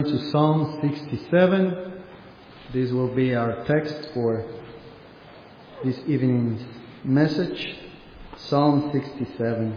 To Psalm 67. This will be our text for this evening's message. Psalm 67.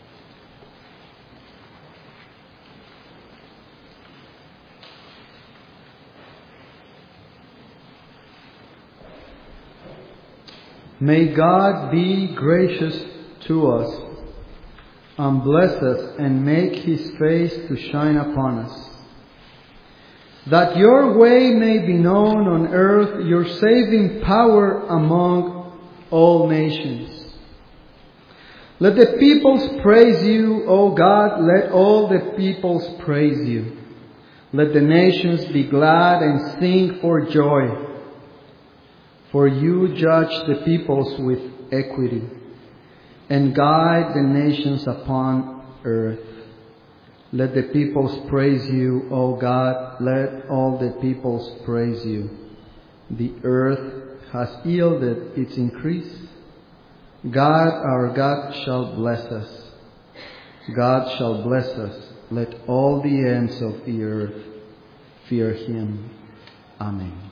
May God be gracious to us and bless us and make His face to shine upon us. That your way may be known on earth, your saving power among all nations. Let the peoples praise you, O God, let all the peoples praise you. Let the nations be glad and sing for joy. For you judge the peoples with equity and guide the nations upon earth. Let the peoples praise you, O God. Let all the peoples praise you. The earth has yielded its increase. God, our God, shall bless us. God shall bless us. Let all the ends of the earth fear Him. Amen.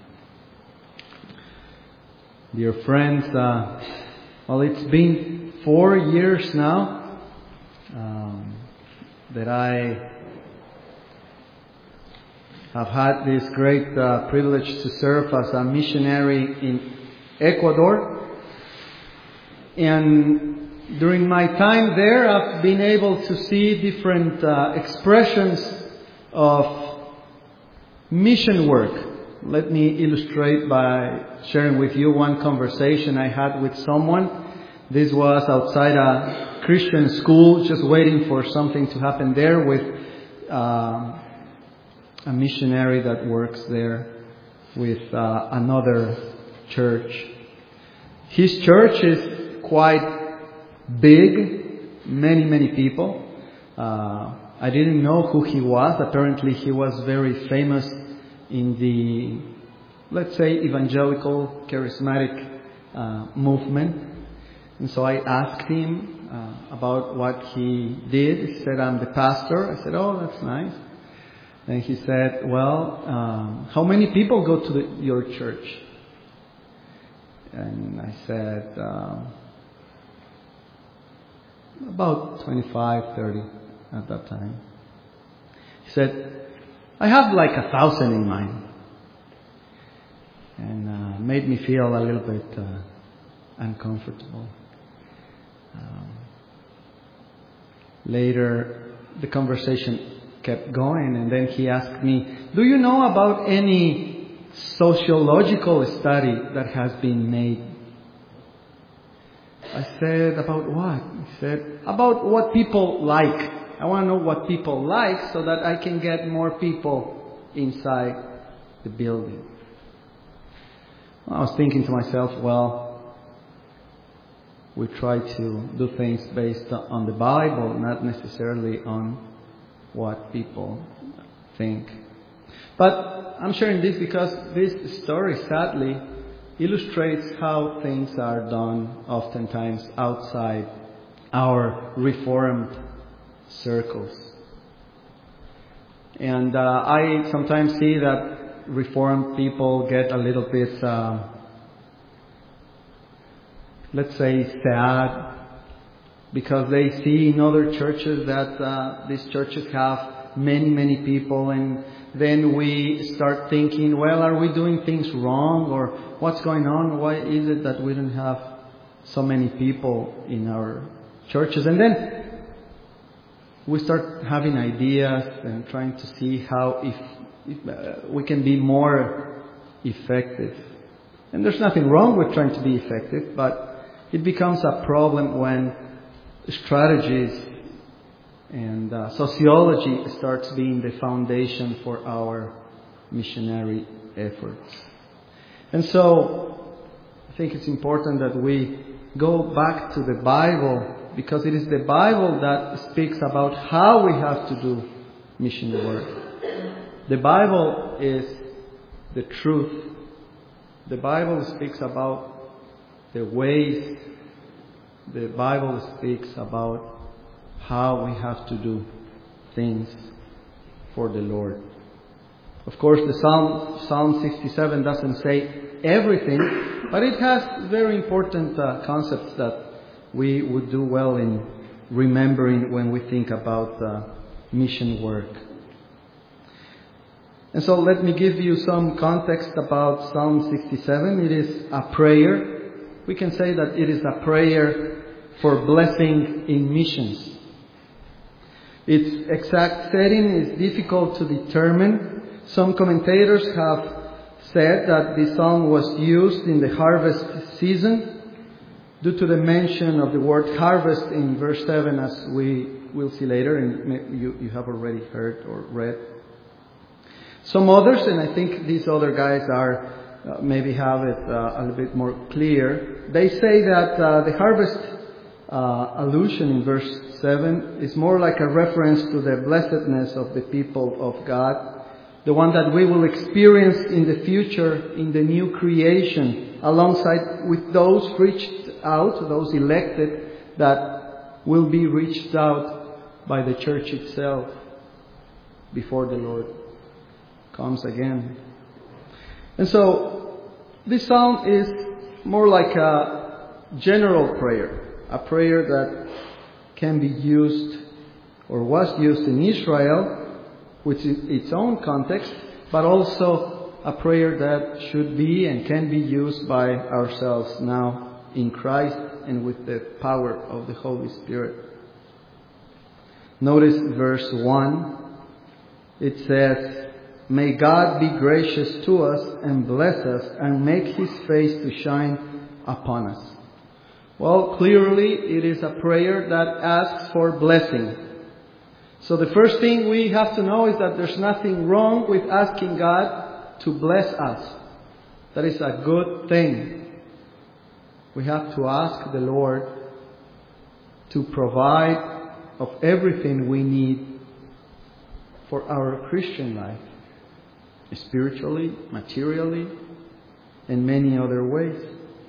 Dear friends, it's been 4 years now that I have had this great privilege to serve as a missionary in Ecuador. And during my time there, I've been able to see different expressions of mission work. Let me illustrate by sharing with you one conversation I had with someone. This was outside a Christian school, just waiting for something to happen there with a missionary that works there with another church. His church is quite big, many people. I didn't know who he was. Apparently he was very famous in the, let's say, evangelical, charismatic movement. And so I asked him about what he did. He said, I'm the pastor. I said, oh, that's nice. And he said, well, how many people go to your church? And I said, about 25, 30 at that time. He said, I have like 1,000 in mind. And made me feel a little bit uncomfortable. Later, the conversation kept going, and then he asked me, do you know about any sociological study that has been made? I said, about what? He said, about what people like. I want to know what people like so that I can get more people inside the building. Well, I was thinking to myself, well, we try to do things based on the Bible, not necessarily on what people think. But I'm sharing this because this story, sadly, illustrates how things are done oftentimes outside our Reformed circles. And I sometimes see that Reformed people get a little bit let's say sad, because they see in other churches that these churches have many people, and then we start thinking, well, are we doing things wrong, or what's going on? Why is it that we don't have so many people in our churches? And then we start having ideas and trying to see how if we can be more effective. And there's nothing wrong with trying to be effective, but it becomes a problem when strategies and sociology starts being the foundation for our missionary efforts. And so I think it's important that we go back to the Bible, because it is the Bible that speaks about how we have to do mission work. The Bible is the truth. The Bible speaks about the ways. The Bible speaks about how we have to do things for the Lord. Of course, the Psalm 67 doesn't say everything, but it has very important concepts that we would do well in remembering when we think about mission work. And so let me give you some context about Psalm 67. It is a prayer. We can say that it is a prayer for blessing in missions. Its exact setting is difficult to determine. Some commentators have said that this psalm was used in the harvest season due to the mention of the word harvest in verse 7, as we will see later, and you have already heard or read. Some others, and I think these other guys are maybe have it a little bit more clear, they say that the harvest allusion in verse 7 is more like a reference to the blessedness of the people of God, the one that we will experience in the future in the new creation, alongside with those reached out, those elected, that will be reached out by the church itself before the Lord comes again. And so this psalm is more like a general prayer, a prayer that can be used or was used in Israel, which is its own context, but also a prayer that should be and can be used by ourselves now in Christ and with the power of the Holy Spirit. Notice verse 1. It says, "May God be gracious to us and bless us and make His face to shine upon us." Well, clearly it is a prayer that asks for blessing. So the first thing we have to know is that there's nothing wrong with asking God to bless us. That is a good thing. We have to ask the Lord to provide of everything we need for our Christian life, spiritually, materially, and many other ways.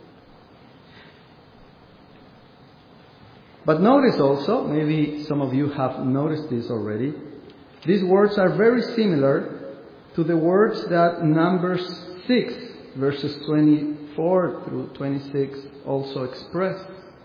But notice also, maybe some of you have noticed this already, these words are very similar to the words that Numbers 6, verses 24 through 26 also express.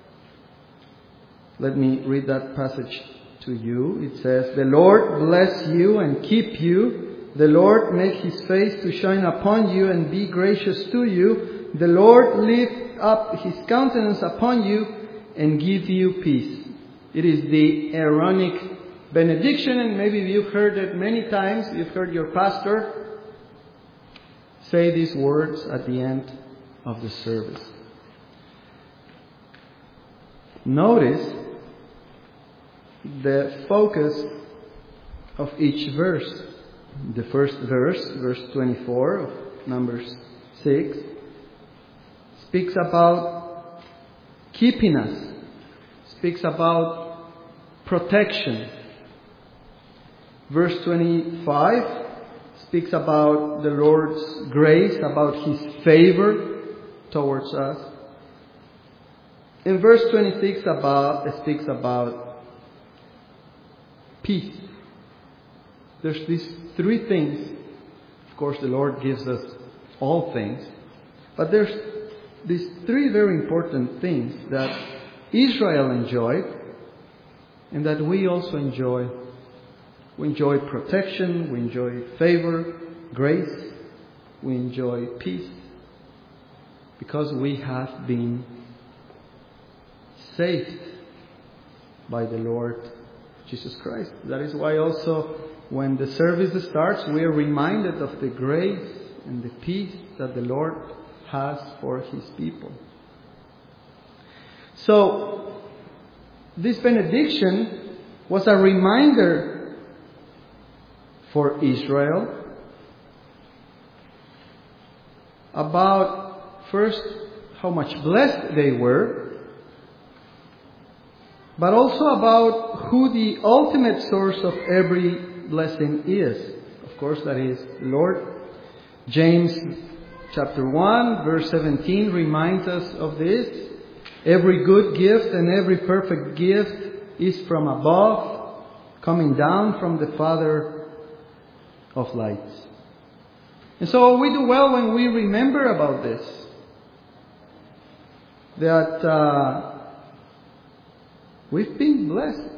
Let me read that passage to you. It says, "The Lord bless you and keep you. The Lord make His face to shine upon you and be gracious to you. The Lord lift up His countenance upon you and give you peace." It is the Aaronic benediction, and maybe you've heard it many times. You've heard your pastor say these words at the end of the service. Notice the focus of each verse. The first verse, verse 24 of Numbers 6, speaks about keeping us, speaks about protection. Verse 25 speaks about the Lord's grace, about His favor towards us. In verse 26 speaks about peace. There's these three things. Of course, the Lord gives us all things. But there's these three very important things that Israel enjoyed and that we also enjoy. We enjoy protection, we enjoy favor, grace, we enjoy peace, because we have been saved by the Lord Jesus Christ. That is why also when the service starts, we are reminded of the grace and the peace that the Lord has for His people. So, this benediction was a reminder for Israel about, first, how much blessed they were, but also about who the ultimate source of every blessing is. Of course, that is the Lord. James chapter 1, verse 17 reminds us of this. Every good gift and every perfect gift is from above, coming down from the Father of lights. And so we do well when we remember about this. That we've been blessed.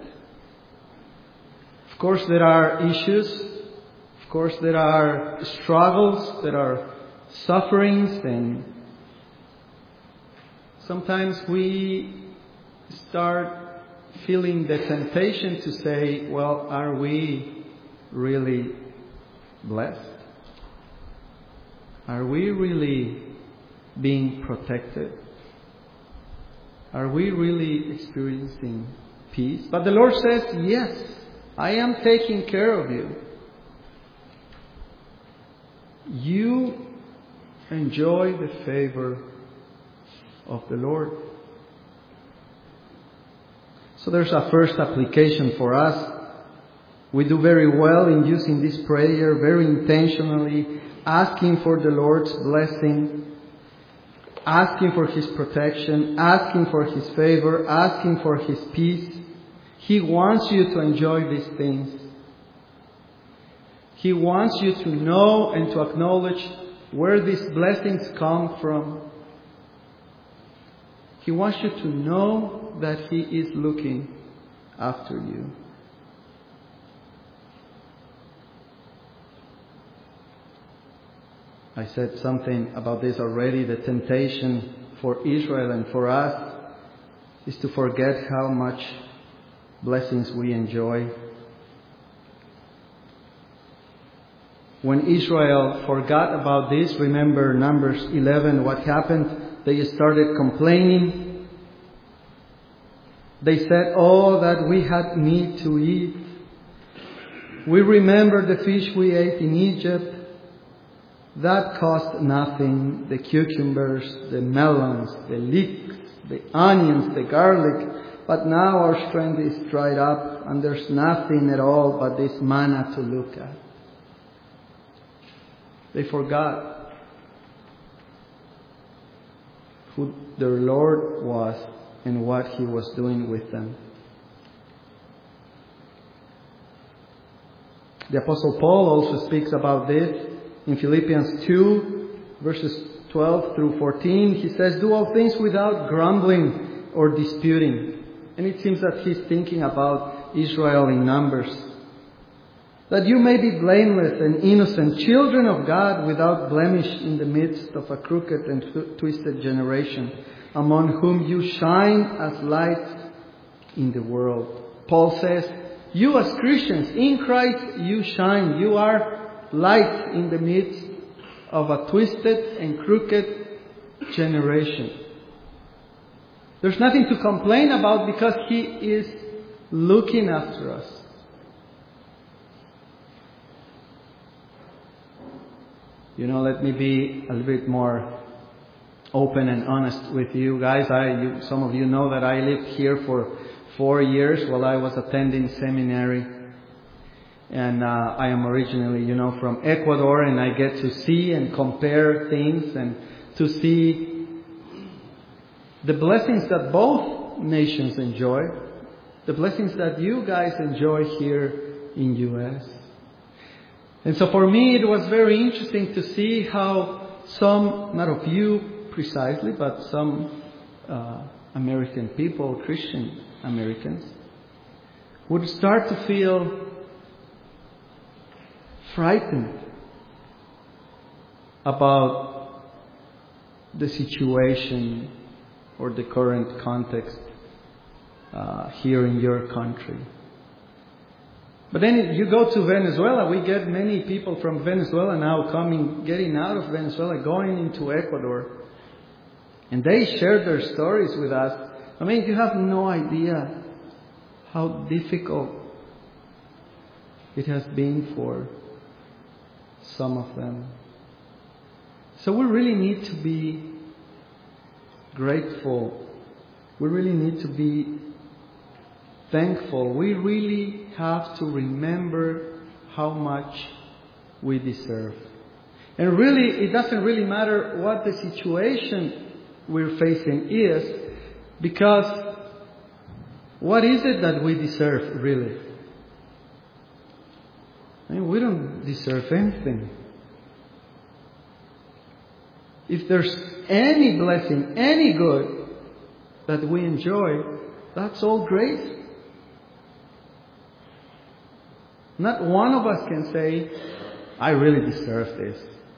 Of course there are issues. Of course there are struggles. There are sufferings. And sometimes we start feeling the temptation to say, well, are we really blessed? Are we really being protected? Are we really experiencing peace? But the Lord says, yes, I am taking care of you. You enjoy the favor of the Lord. So there's a first application for us. We do very well in using this prayer very intentionally, asking for the Lord's blessing, asking for His protection, asking for His favor, asking for His peace. He wants you to enjoy these things. He wants you to know and to acknowledge where these blessings come from. He wants you to know that He is looking after you. I said something about this already. The temptation for Israel and for us is to forget how much blessings we enjoy. When Israel forgot about this, remember Numbers 11, what happened? They started complaining. They said, oh, that we had meat to eat. We remember the fish we ate in Egypt. That cost nothing. The cucumbers, the melons, the leeks, the onions, the garlic. But now our strength is dried up and there's nothing at all but this manna to look at. They forgot who their Lord was and what He was doing with them. The Apostle Paul also speaks about this in Philippians 2, verses 12 through 14. He says, do all things without grumbling or disputing. And it seems that he's thinking about Israel in Numbers. That you may be blameless and innocent, children of God without blemish in the midst of a crooked and twisted generation, among whom you shine as lights in the world. Paul says, you as Christians, in Christ you shine. You are light in the midst of a twisted and crooked generation. There's nothing to complain about because He is looking after us. You know, let me be a little bit more open and honest with you guys. Some of you know that I lived here for 4 years while I was attending seminary. And I am originally, from Ecuador, and I get to see and compare things and to see the blessings that both nations enjoy, the blessings that you guys enjoy here in U.S. And so for me, it was very interesting to see how some, not of you precisely, but some American people, Christian Americans, would start to feel frightened about the situation or the current context here in your country. But then you go to Venezuela, we get many people from Venezuela now getting out of Venezuela, going into Ecuador. And they share their stories with us. I mean, you have no idea how difficult it has been for some of them. So we really need to be grateful. We really need to be thankful. We really have to remember how much we deserve. And really, it doesn't really matter what the situation we're facing is, because what is it that we deserve, really? I mean, we don't deserve anything. If there's any blessing, any good that we enjoy, that's all grace. Not one of us can say, I really deserve this.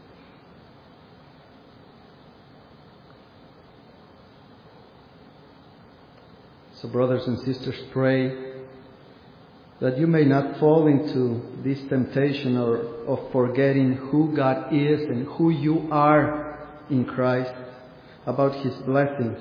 So brothers and sisters, pray that you may not fall into this temptation of forgetting who God is and who you are in Christ, about His blessings.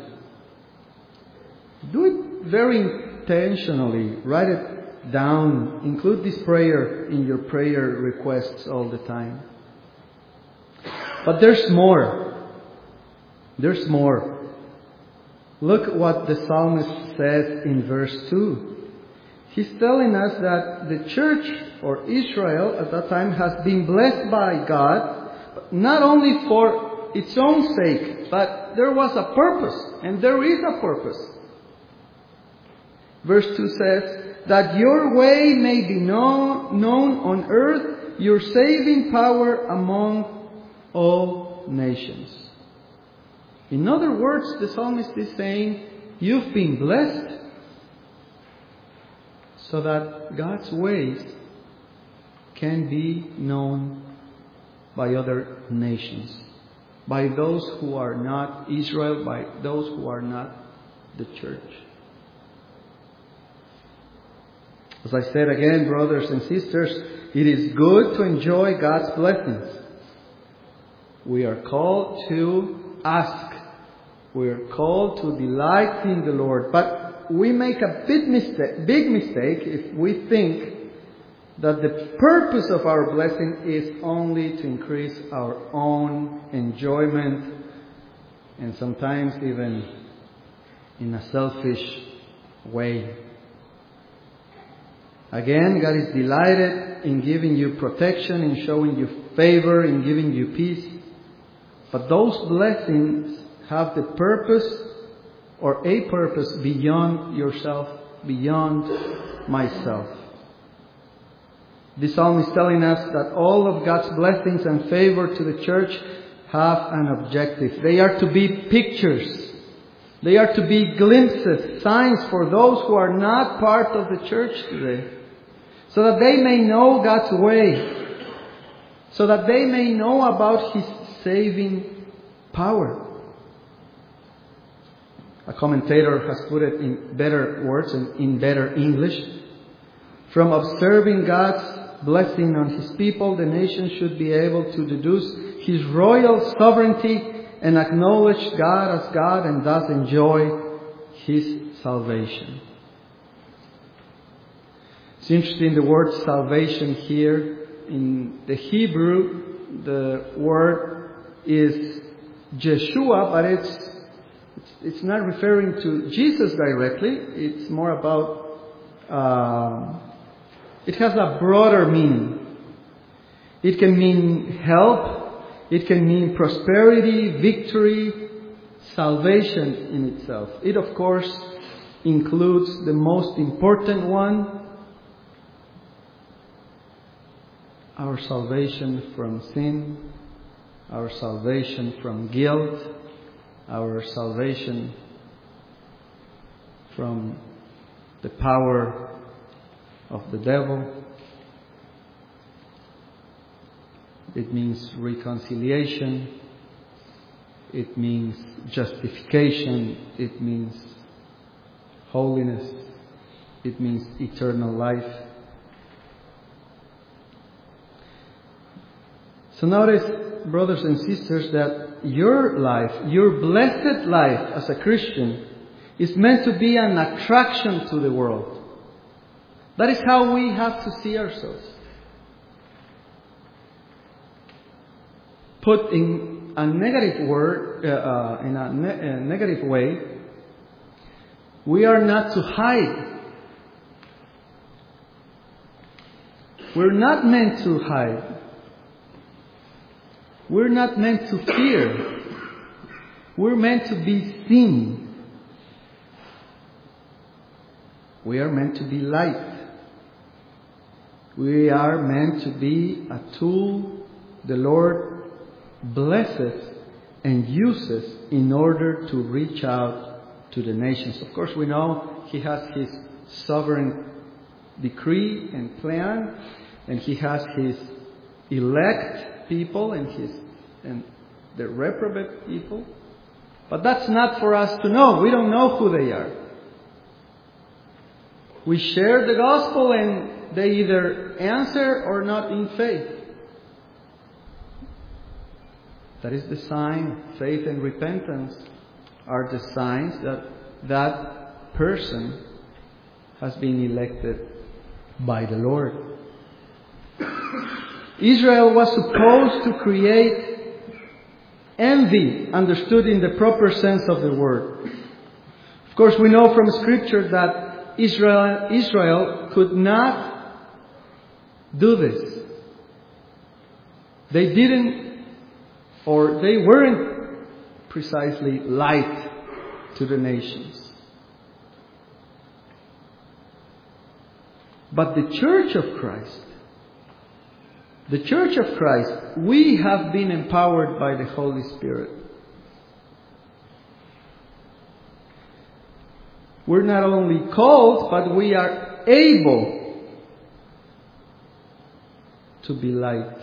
Do it very intentionally. Write it down. Include this prayer in your prayer requests all the time. But there's more. There's more. Look what the psalmist says in verse 2. He's telling us that the church, or Israel at that time, has been blessed by God, not only for its own sake, but there was a purpose, and there is a purpose. Verse 2 says, that your way may be known on earth, your saving power among all nations. In other words, the psalmist is saying, you've been blessed so that God's ways can be known by other nations, by those who are not Israel, by those who are not the church. As I said again, brothers and sisters, it is good to enjoy God's blessings. We are called to ask. We are called to delight in the Lord. But we make a big mistake if we think that the purpose of our blessing is only to increase our own enjoyment, and sometimes even in a selfish way. Again, God is delighted in giving you protection, in showing you favor, in giving you peace. But those blessings have the purpose, or a purpose, beyond yourself, beyond myself. The psalm is telling us that all of God's blessings and favor to the church have an objective. They are to be pictures. They are to be glimpses, signs for those who are not part of the church today, so that they may know God's way, so that they may know about His saving power. A commentator has put it in better words and in better English. From observing God's blessing on His people, the nation should be able to deduce His royal sovereignty and acknowledge God as God, and thus enjoy His salvation. It's interesting, the word salvation here in the Hebrew, the word is Yeshua, but it's not referring to Jesus directly. It's more about, it has a broader meaning. It can mean help. It can mean prosperity, victory, salvation in itself. It, of course, includes the most important one, our salvation from sin, our salvation from guilt, our salvation from the power of the devil. It means reconciliation. It means justification. It means holiness. It means eternal life. So notice, brothers and sisters, that your life, your blessed life as a Christian, is meant to be an attraction to the world. That is how we have to see ourselves. Put in a negative word, in a negative way, we are not to hide. We're not meant to hide. We're not meant to fear. We're meant to be seen. We are meant to be light. We are meant to be a tool the Lord blesses and uses in order to reach out to the nations. Of course, we know He has His sovereign decree and plan, and He has His elect people and the reprobate people. But that's not for us to know. We don't know who they are. We share the gospel and they either answer or not in faith. That is the sign. Faith and repentance are the signs that that person has been elected by the Lord. Israel was supposed to create envy, understood in the proper sense of the word. Of course, we know from Scripture that Israel could not do this. They didn't, or they weren't precisely light to the nations. But the Church of Christ, we have been empowered by the Holy Spirit. We're not only called, but we are able to be light.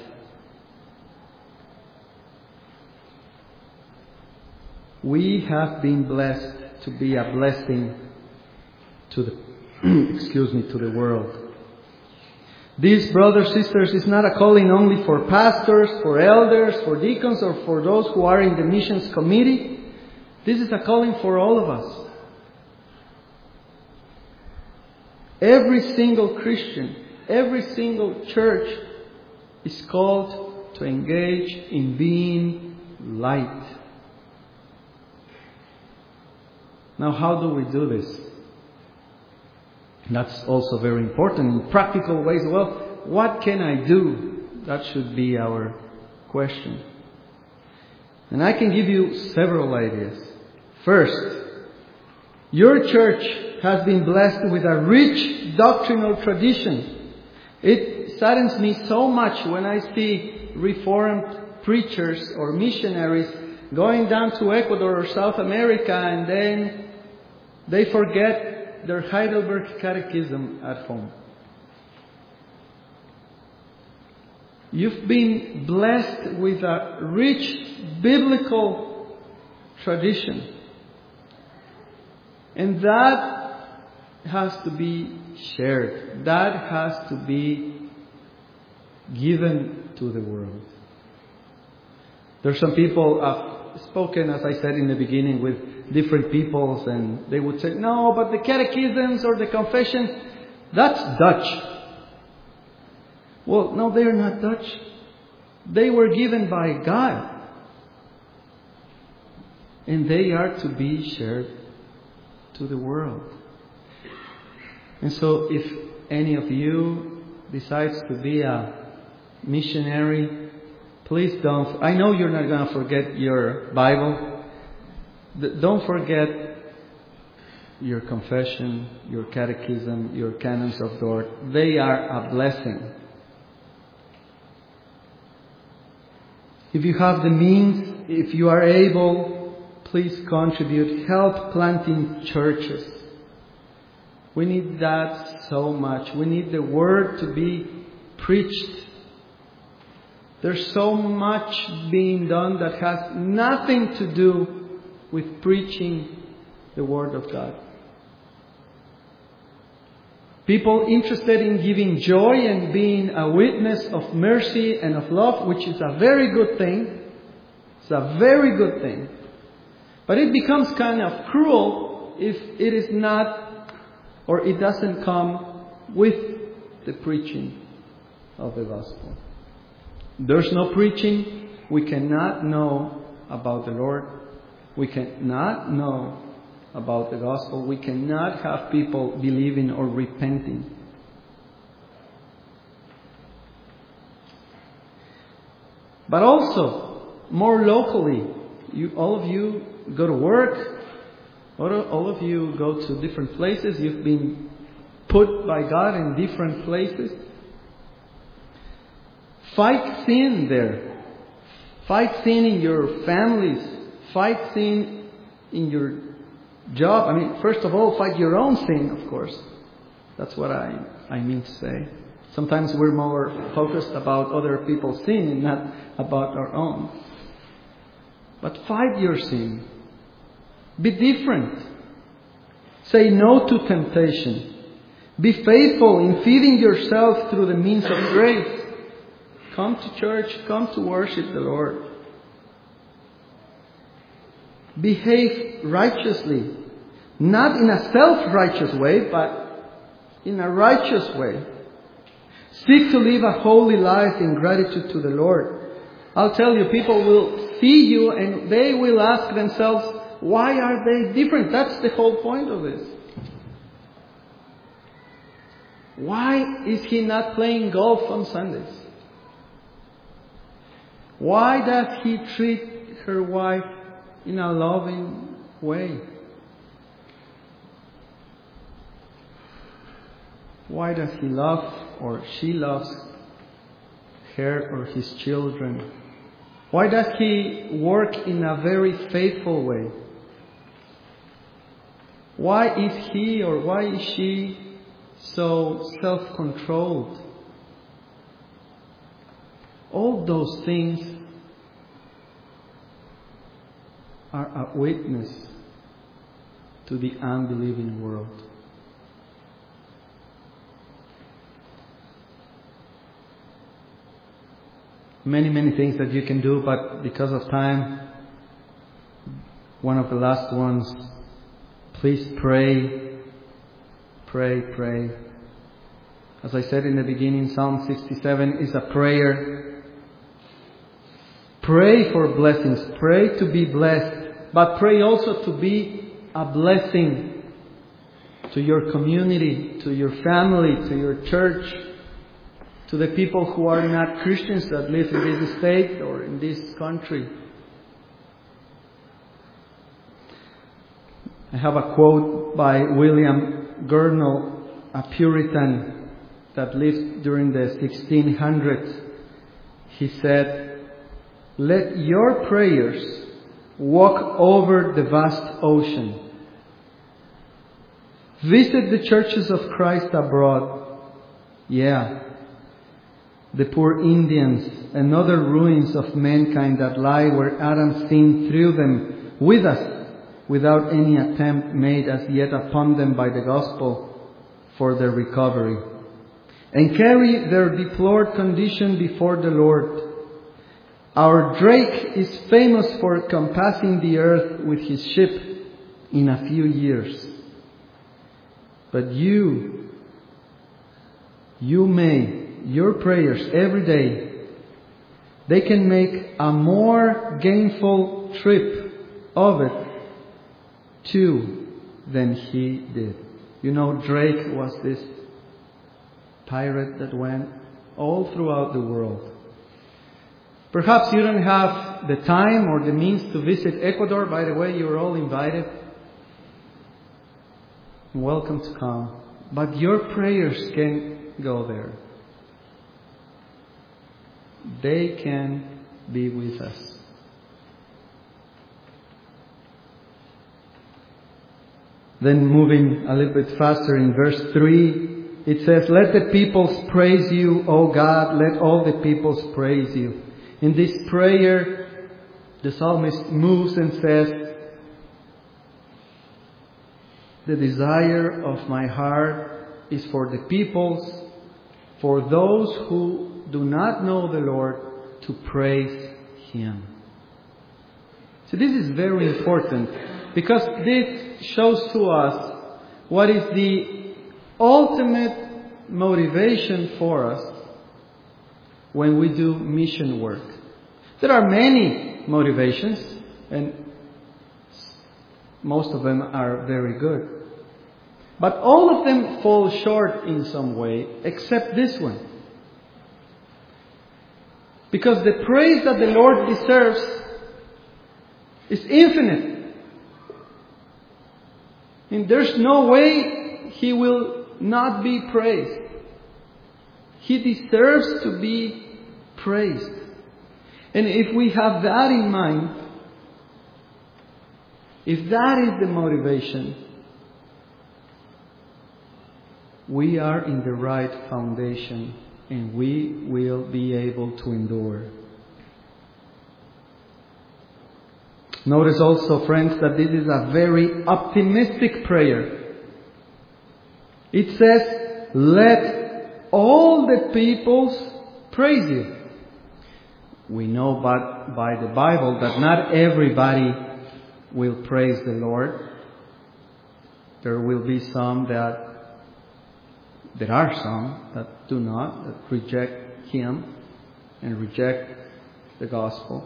We have been blessed to be a blessing to the to the world. This, brothers, sisters, is not a calling only for pastors, for elders, for deacons, or for those who are in the missions committee. This is a calling for all of us. Every single Christian, every single church is called to engage in being light. Now, how do we do this? That's also very important in practical ways. Well, what can I do? That should be our question. And I can give you several ideas. First, your church has been blessed with a rich doctrinal tradition. It saddens me so much when I see Reformed preachers or missionaries going down to Ecuador or South America and then they forget their Heidelberg Catechism at home. You've been blessed with a rich biblical tradition. And that has to be shared. That has to be given to the world. There's some people, I've spoken, as I said in the beginning, with different peoples, and they would say, no, but the catechisms or the confession, that's Dutch. Well, no, they're not Dutch. They were given by God. And they are to be shared to the world. And so if any of you decides to be a missionary, please don't. I know you're not going to forget your Bible. Don't forget your confession, your catechism, your canons of Dort. They are a blessing. If you have the means, if you are able, please contribute. Help planting churches. We need that so much. We need the Word to be preached. There's so much being done that has nothing to do with preaching the Word of God. People interested in giving joy and being a witness of mercy and of love, which is a very good thing. It's a very good thing. But it becomes kind of cruel if it is not, or it doesn't come with the preaching of the gospel. There's no preaching. We cannot know about the Lord. We cannot know about the gospel. We cannot have people believing or repenting. But also, more locally, all of you go to work. All of you go to different places. You've been put by God in different places. Fight sin there. Fight sin in your families. Fight sin in your job. I mean, first of all, fight your own sin, of course. That's what I mean to say. Sometimes we're more focused about other people's sin and not about our own. But fight your sin. Be different. Say no to temptation. Be faithful in feeding yourself through the means of grace. Come to church. Come to worship the Lord. Behave righteously. Not in a self-righteous way, but in a righteous way. Seek to live a holy life in gratitude to the Lord. I'll tell you, people will see you and they will ask themselves, why are they different? That's the whole point of this. Why is he not playing golf on Sundays? Why does he treat her wife in a loving way? Why does he love or she loves her or his children? Why does he work in a very faithful way? Why is he or why is she so self-controlled? All those things are a witness to the unbelieving world. Many things that you can do, but because of time, one of the last ones, please pray. Pray. As I said in the beginning, Psalm 67 is a prayer. Pray for blessings. Pray to be blessed. But pray also to be a blessing to your community, to your family, to your church, to the people who are not Christians that live in this state or in this country. I have a quote by William Gurnall, a Puritan that lived during the 1600s. He said, "Let your prayers walk over the vast ocean. Visit the churches of Christ abroad. Yeah, the poor Indians and other ruins of mankind that lie where Adam sinned threw them with us, without any attempt made as yet upon them by the gospel for their recovery, and carry their deplored condition before the Lord. Our Drake is famous for compassing the earth with his ship in a few years. But your prayers every day, they can make a more gainful trip of it too than he did." You know, Drake was this pirate that went all throughout the world. Perhaps you don't have the time or the means to visit Ecuador. By the way, you're all invited. Welcome to come. But your prayers can go there. They can be with us. Then moving a little bit faster in verse 3, it says, "Let the peoples praise you, O God, let all the peoples praise you." In this prayer, the psalmist moves and says, "The desire of my heart is for the peoples, for those who do not know the Lord, to praise Him." So this is very important, because this shows to us what is the ultimate motivation for us when we do mission work. There are many motivations, and most of them are very good. But all of them fall short in some way, except this one. Because the praise that the Lord deserves is infinite. And there's no way He will not be praised. He deserves to be praised. And if we have that in mind, if that is the motivation, we are in the right foundation and we will be able to endure. Notice also, friends, that this is a very optimistic prayer. It says, let all the peoples praise you. We know by the Bible that not everybody will praise the Lord. There will be some there are some that do not, that reject Him and reject the gospel.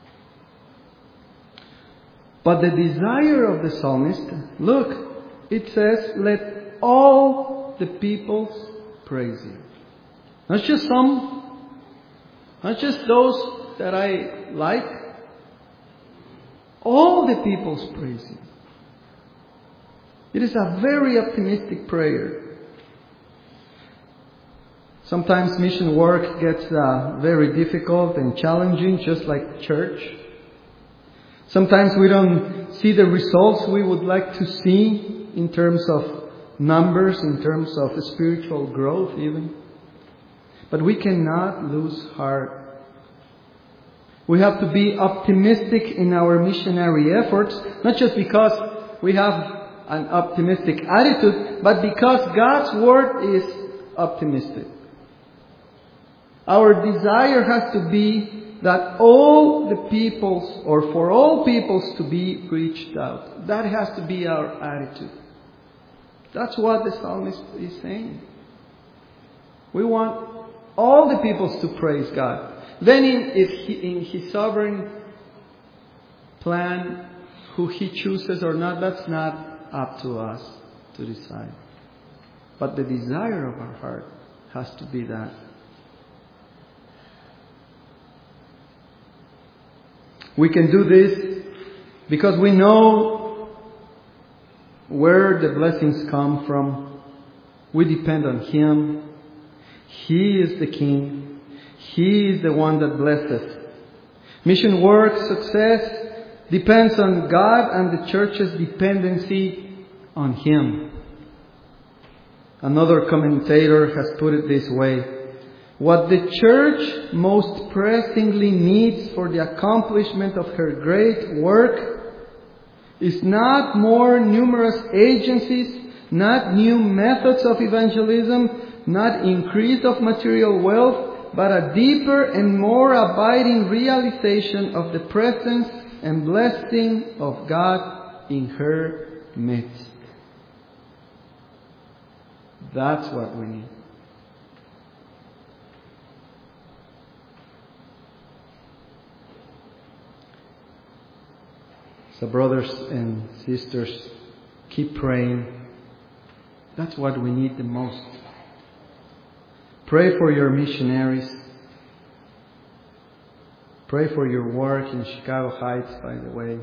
But the desire of the psalmist, look, it says, let all the peoples praise you. Not just some, not just those that I like. All the peoples praise you. It is a very optimistic prayer. Sometimes mission work gets very difficult and challenging, just like church. Sometimes we don't see the results we would like to see in terms of numbers, in terms of spiritual growth even. But we cannot lose heart. We have to be optimistic in our missionary efforts, not just because we have an optimistic attitude, but because God's Word is optimistic. Our desire has to be that all the peoples, or for all peoples to be reached out. That has to be our attitude. That's what the psalmist is saying. We want all the peoples to praise God. Then in His sovereign plan, who He chooses or not, that's not up to us to decide. But the desire of our heart has to be that. We can do this because we know where the blessings come from. We depend on Him. He is the King. He is the one that blesses. Mission work success depends on God and the church's dependency on Him. Another commentator has put it this way: what the church most pressingly needs for the accomplishment of her great work is not more numerous agencies, not new methods of evangelism, not increase of material wealth, but a deeper and more abiding realization of the presence and blessing of God in her midst. That's what we need. So brothers and sisters, keep praying. That's what we need the most. Pray for your missionaries. Pray for your work in Chicago Heights, by the way.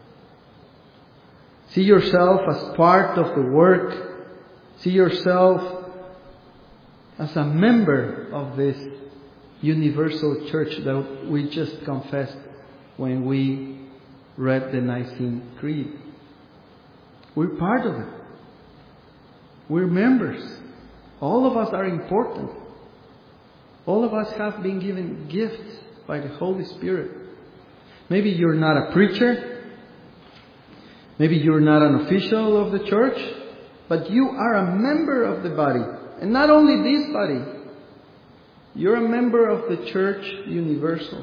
See yourself as part of the work. See yourself as a member of this universal church that we just confessed when we read the Nicene Creed. We're part of it. We're members. All of us are important. All of us have been given gifts by the Holy Spirit. Maybe you're not a preacher. Maybe you're not an official of the church. But you are a member of the body. And not only this body. You're a member of the church universal.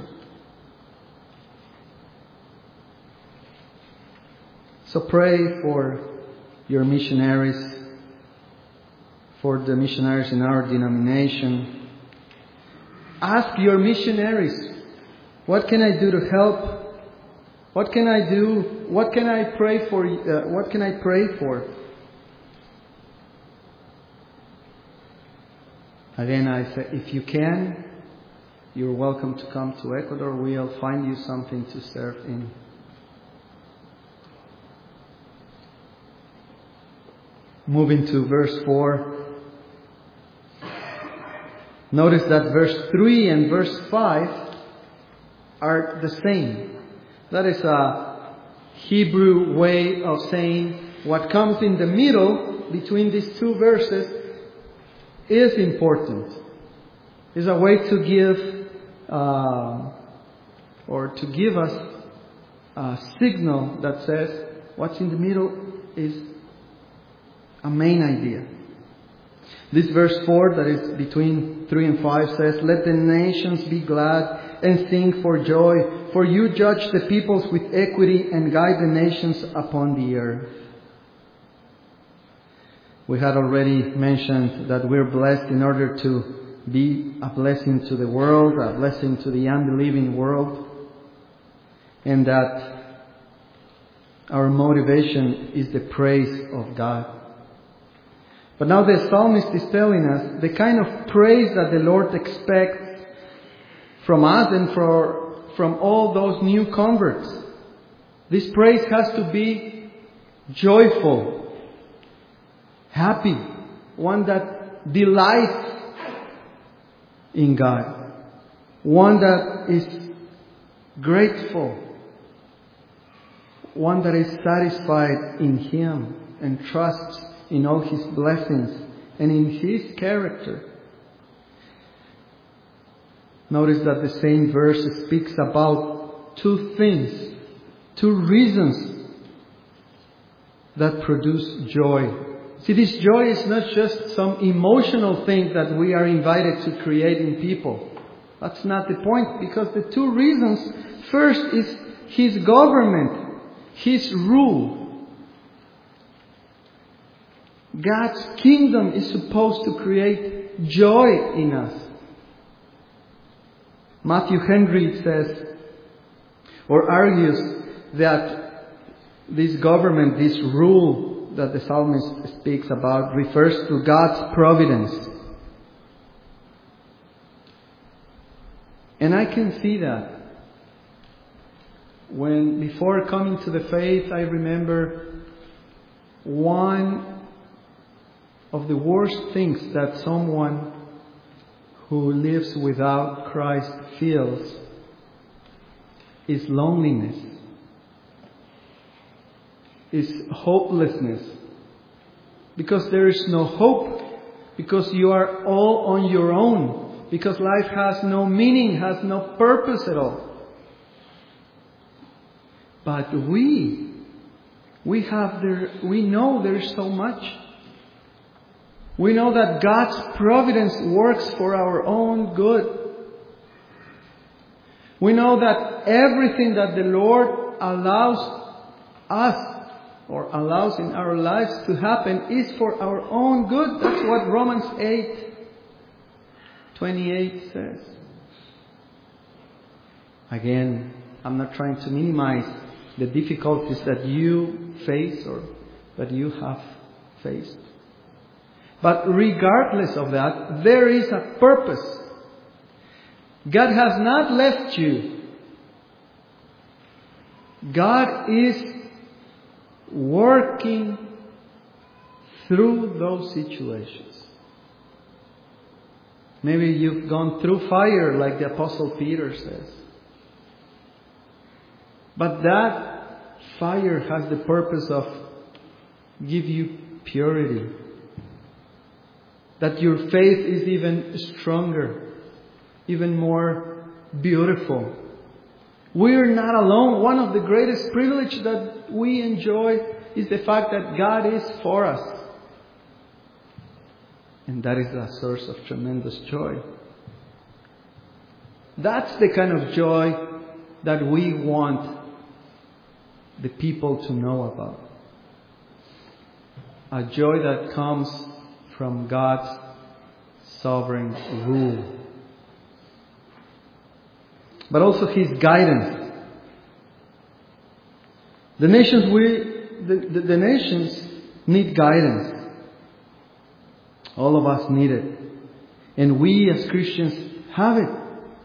So pray for your missionaries, for the missionaries in our denomination. Ask your missionaries, what can I do to help? What can I do? What can I pray for? What can I pray for? Again, I say, if you can, you're welcome to come to Ecuador. We'll find you something to serve in. Moving to verse 4. Notice that verse 3 and verse 5 are the same. That is a Hebrew way of saying what comes in the middle between these two verses is important. It's a way to give or to give us a signal that says what's in the middle is a main idea. This verse 4 that is between 3 and 5 says, "Let the nations be glad and sing for joy, for you judge the peoples with equity and guide the nations upon the earth." We had already mentioned that we're blessed in order to be a blessing to the world, a blessing to the unbelieving world, and that our motivation is the praise of God. But now the psalmist is telling us the kind of praise that the Lord expects from us and from all those new converts. This praise has to be joyful, happy, one that delights in God, one that is grateful, one that is satisfied in Him and trusts in all His blessings and in His character. Notice that the same verse speaks about two things, two reasons that produce joy. See, this joy is not just some emotional thing that we are invited to create in people. That's not the point, because the two reasons, first is His government, His rule. God's kingdom is supposed to create joy in us. Matthew Henry says, or argues, that this government, this rule that the psalmist speaks about, refers to God's providence. And I can see that. Before coming to the faith, I remember one of the worst things that someone who lives without Christ feels is loneliness, is hopelessness. Because there is no hope, because you are all on your own, because life has no meaning, has no purpose at all. But we know there's so much. We know that God's providence works for our own good. We know that everything that the Lord allows us or allows in our lives to happen is for our own good. That's what Romans 8:28 says. Again, I'm not trying to minimize the difficulties that you face or that you have faced. But regardless of that, there is a purpose. God has not left you. God is working through those situations. Maybe you've gone through fire, like the Apostle Peter says. But that fire has the purpose of give you purity. That your faith is even stronger, even more beautiful. We're not alone. One of the greatest privileges that we enjoy is the fact that God is for us. And that is a source of tremendous joy. That's the kind of joy that we want the people to know about. A joy that comes from God's sovereign rule. But also His guidance. The nations need guidance. All of us need it. And we as Christians have it.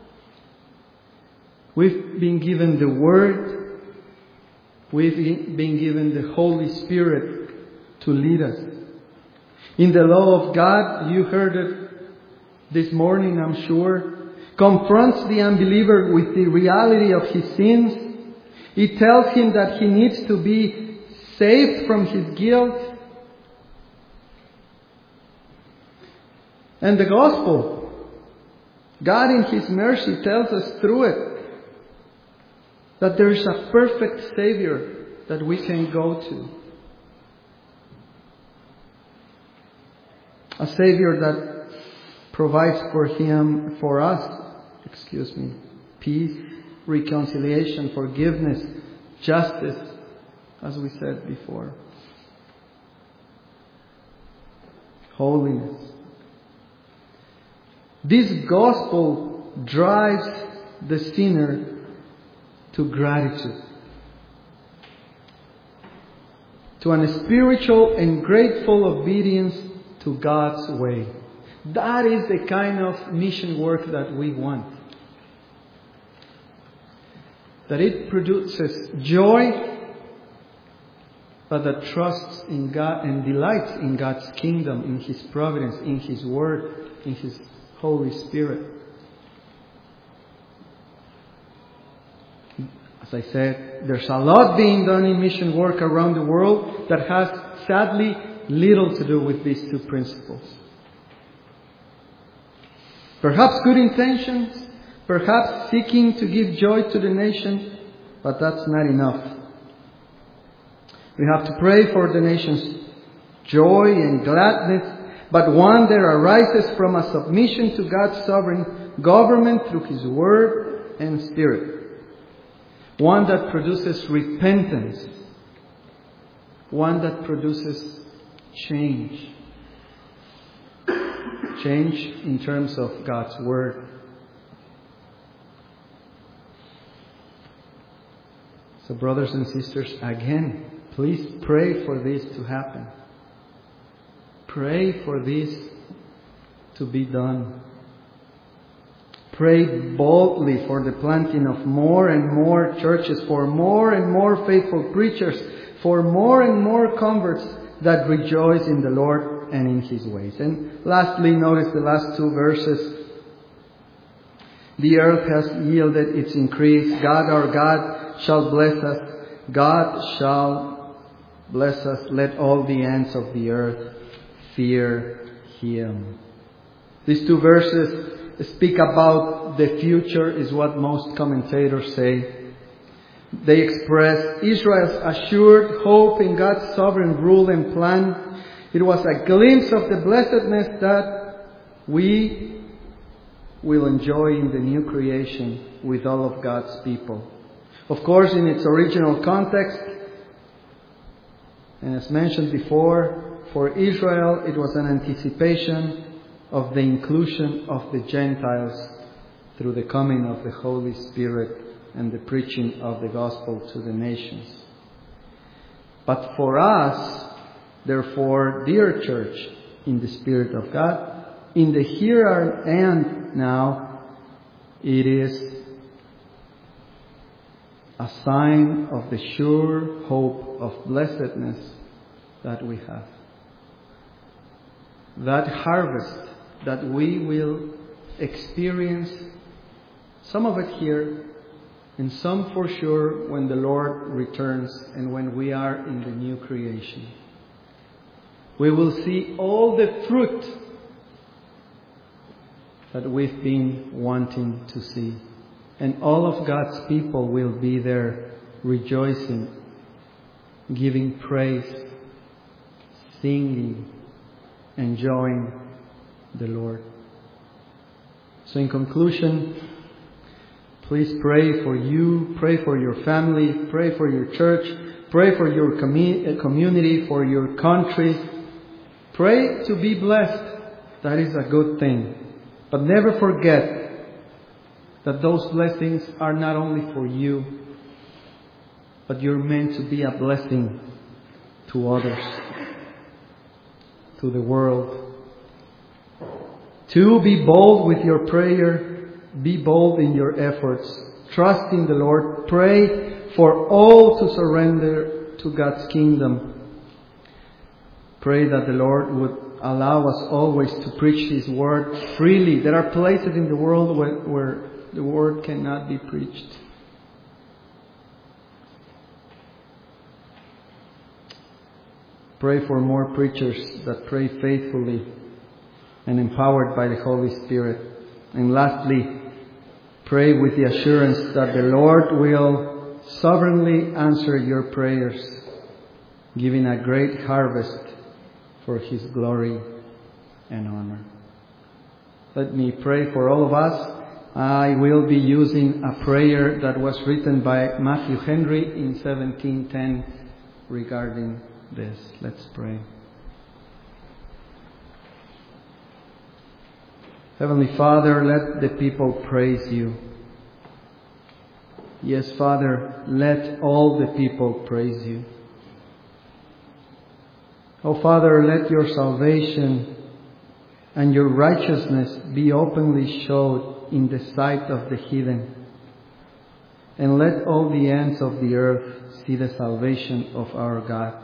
We've been given the Word. We've been given the Holy Spirit to lead us. In the law of God, you heard it this morning, I'm sure. confronts the unbeliever with the reality of his sins. It tells him that he needs to be saved from his guilt. And the gospel, God in His mercy tells us through it that there is a perfect Savior that we can go to. A Savior that provides for us, peace, reconciliation, forgiveness, justice, as we said before. Holiness. This gospel drives the sinner to gratitude, to a spiritual and grateful obedience to God's way. That is the kind of mission work that we want. That it produces joy, but that trusts in God and delights in God's kingdom, in His providence, in His Word, in His Holy Spirit. As I said, there's a lot being done in mission work around the world that has sadly little to do with these two principles. Perhaps good intentions, perhaps seeking to give joy to the nation, but that's not enough. We have to pray for the nation's joy and gladness, but one that arises from a submission to God's sovereign government through His Word and Spirit. One that produces repentance. One that produces change. Change in terms of God's Word. So brothers and sisters, again, please pray for this to happen. Pray for this to be done. Pray boldly for the planting of more and more churches, for more and more faithful preachers, for more and more converts that rejoice in the Lord and in His ways. And lastly, notice the last two verses. The earth has yielded its increase. God our God shall bless us. God shall bless us. Let all the ends of the earth fear Him. These two verses speak about the future, is what most commentators say. They express Israel's assured hope in God's sovereign rule and plan. It was a glimpse of the blessedness that we will enjoy in the new creation with all of God's people. Of course, in its original context, and as mentioned before, for Israel it was an anticipation of the inclusion of the Gentiles through the coming of the Holy Spirit and the preaching of the gospel to the nations. But for us, therefore, dear church, in the Spirit of God, in the here and now, it is a sign of the sure hope of blessedness that we have. That harvest that we will experience, some of it here, and some for sure when the Lord returns and when we are in the new creation. We will see all the fruit that we've been wanting to see. And all of God's people will be there rejoicing, giving praise, singing, enjoying the Lord. So in conclusion, please pray for you, pray for your family, pray for your church, pray for your community, for your country. Pray to be blessed. That is a good thing. But never forget that those blessings are not only for you, but you're meant to be a blessing to others, to the world. To be bold with your prayer, be bold in your efforts. Trust in the Lord. Pray for all to surrender to God's kingdom. Pray that the Lord would allow us always to preach His Word freely. There are places in the world where the Word cannot be preached. Pray for more preachers that pray faithfully and empowered by the Holy Spirit. And lastly, pray with the assurance that the Lord will sovereignly answer your prayers, giving a great harvest for His glory and honor. Let me pray for all of us. I will be using a prayer that was written by Matthew Henry in 1710 regarding this. Let's pray. Heavenly Father, let the people praise You. Yes, Father, let all the people praise You. Oh Father, let Your salvation and Your righteousness be openly showed in the sight of the heathen. And let all the ends of the earth see the salvation of our God.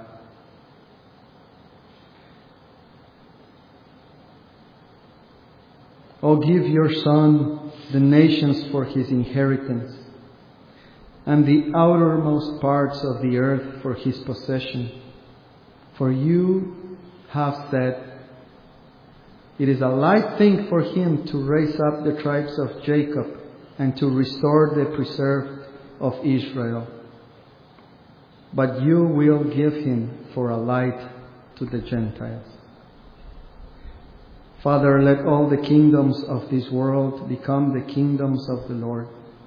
Oh, give Your Son the nations for His inheritance, and the outermost parts of the earth for His possession. For You have said, it is a light thing for Him to raise up the tribes of Jacob and to restore the preserved of Israel. But You will give Him for a light to the Gentiles. Father, let all the kingdoms of this world become the kingdoms of the Lord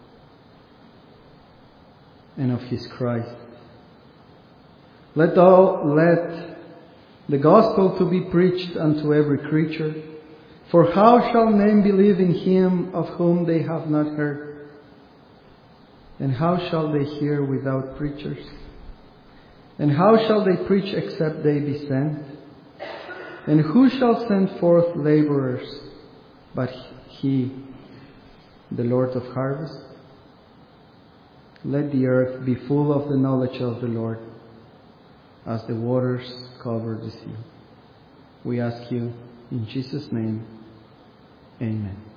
and of His Christ. Let the gospel to be preached unto every creature. For how shall men believe in Him of whom they have not heard? And how shall they hear without preachers? And how shall they preach except they be sent? And who shall send forth laborers but He, the Lord of harvest? Let the earth be full of the knowledge of the Lord, as the waters cover the sea. We ask You in Jesus' name, amen.